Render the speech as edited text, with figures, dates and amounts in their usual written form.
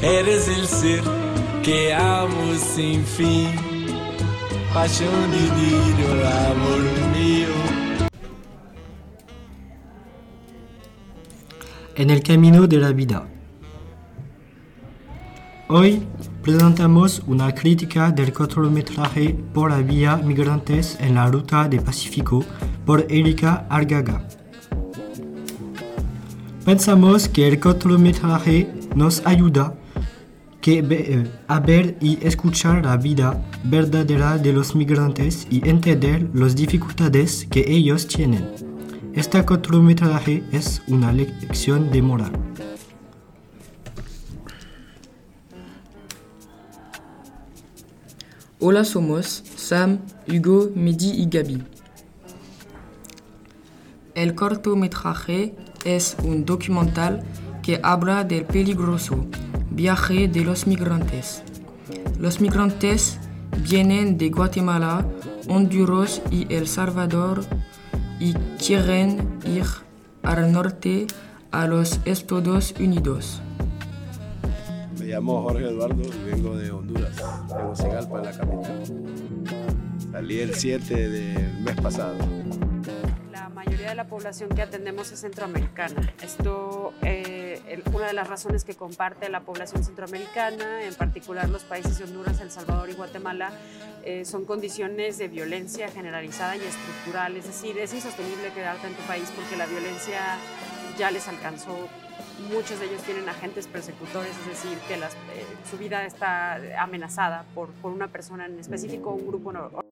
Eres el ser que amo sin fin, pasión, delirio, amor mío. En el camino de la vida. Hoy presentamos una crítica del cortometraje Por la vía Migrantes en la ruta del Pacífico por Erika Argaga. Pensamos que el cortometraje nos ayuda a ver y escuchar la vida verdadera de los migrantes y entender las dificultades que ellos tienen. Este cortometraje es una lección de moral. Hola, somos Sam, Hugo, Mehdi y Gaby. El cortometraje es un documental que habla del peligroso viaje de los migrantes. Los migrantes vienen de Guatemala, Honduras y El Salvador y quieren ir al norte a los Estados Unidos. Me llamo Jorge Eduardo y vengo de Honduras, de Tegucigalpa, la capital. Salí el 7 del mes pasado. La mayoría de la población que atendemos es centroamericana. Esto, una de las razones que comparte la población centroamericana, en particular los países de Honduras, El Salvador y Guatemala, son condiciones de violencia generalizada y estructural. Es decir, es insostenible quedarte en tu país porque la violencia ya les alcanzó. Muchos de ellos tienen agentes persecutores, es decir, que su vida está amenazada por una persona en específico, un grupo